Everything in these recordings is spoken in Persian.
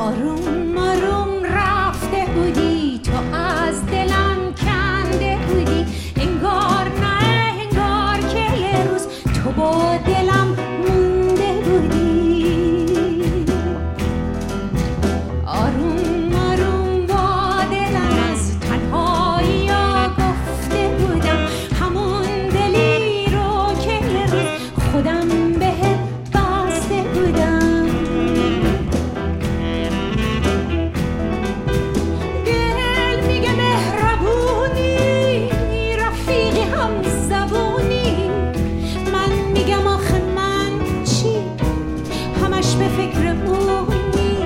آروم آروم رفته بودی تو از دلم کنده بودی انگار نه انگار که یه روز تو با دلم مونده بودی آروم آروم با دلم از تنهایی ها گفته بودم همون دلی رو که یه روز خودم بهت بسته بودم به فکر اونی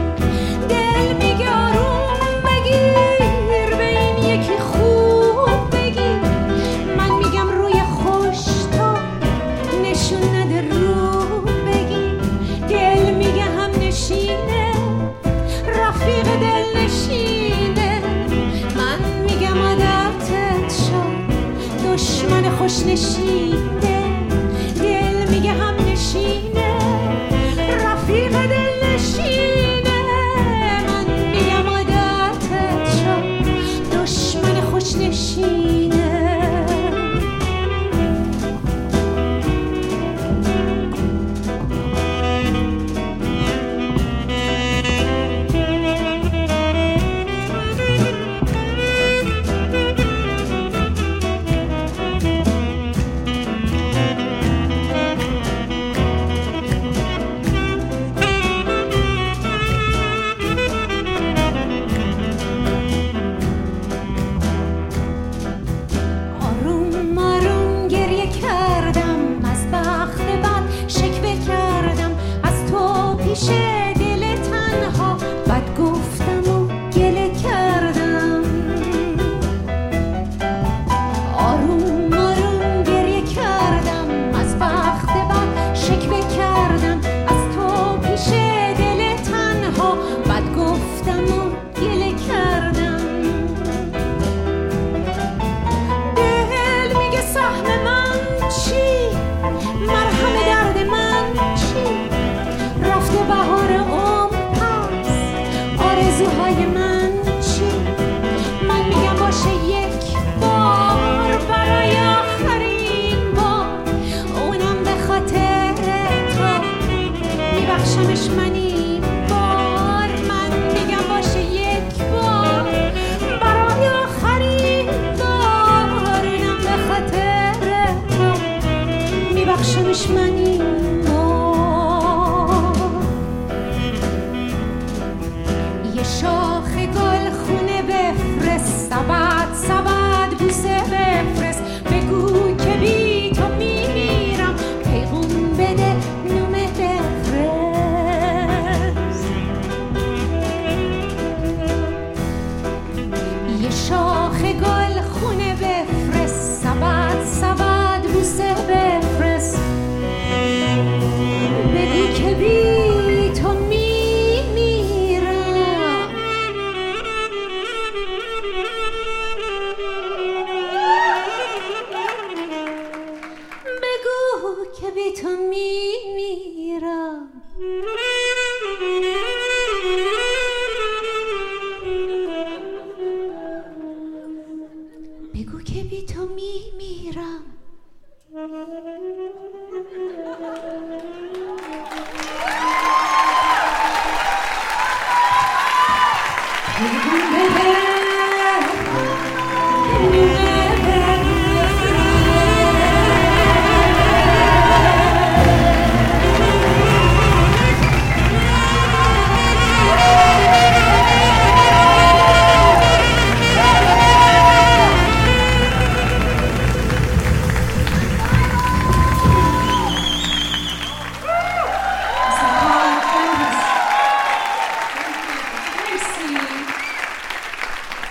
دل میگه آروم بگیر به این یکی خوب بگیر من میگم روی خوش تو نشون نده رو بگیر دل میگه هم نشینه رفیق دل نشینه من میگم عادتت شد دشمن خوش نشینه دل میگه هم نشینه رفیق دل نشینه من میگم عادتت شد دشمن خوش نشینه میرم